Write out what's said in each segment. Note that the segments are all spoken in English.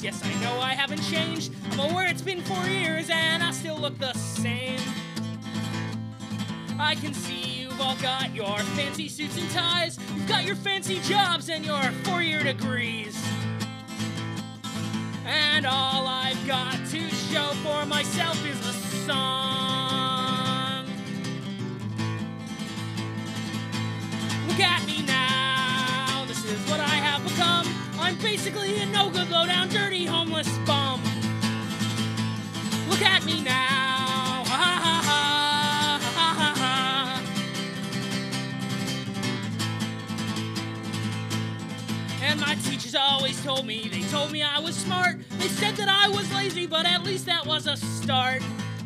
Yes, I know I haven't changed. I'm aware it's been 4 years and I still look the same. I can see you've all got your fancy suits and ties. You've got your fancy jobs and your 4-year degrees. And all I've got to show for myself is a song. Look at me now, this is what I have become. I'm basically a no-good, low-down, dirty, homeless bum. Look at me now, ha ha ha ha ha ha ha. And my teachers always told me, they told me I was smart. They said that I was lazy, but at least that was a start.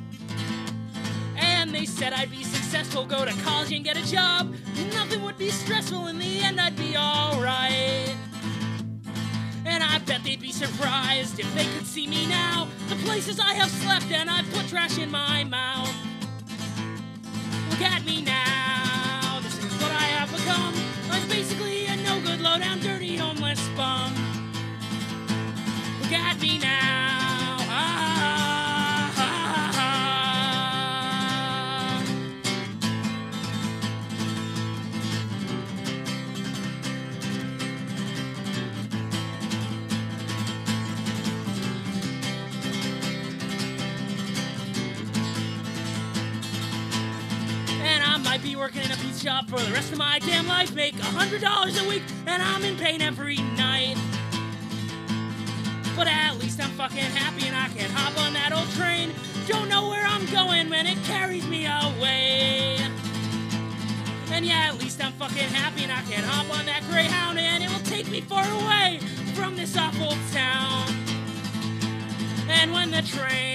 And they said I'd be successful, go to college and get a job. Nothing would be stressful, in the end I'd be alright. And I bet they'd be surprised if they could see me now. The places I have slept and I've put trash in my mouth. Look at me now, this is what I have become. I'm basically a no-good, low-down, dirty, homeless bum. Look at me now, ah, ah, ah, ah. And I might be working in a pizza shop for the rest of my damn life, make $100 a week, and I'm in pain every night. But at least I'm fucking happy and I can hop on that old train. Don't know where I'm going when it carries me away. And yeah, at least I'm fucking happy and I can hop on that Greyhound and it will take me far away from this awful town. And when the train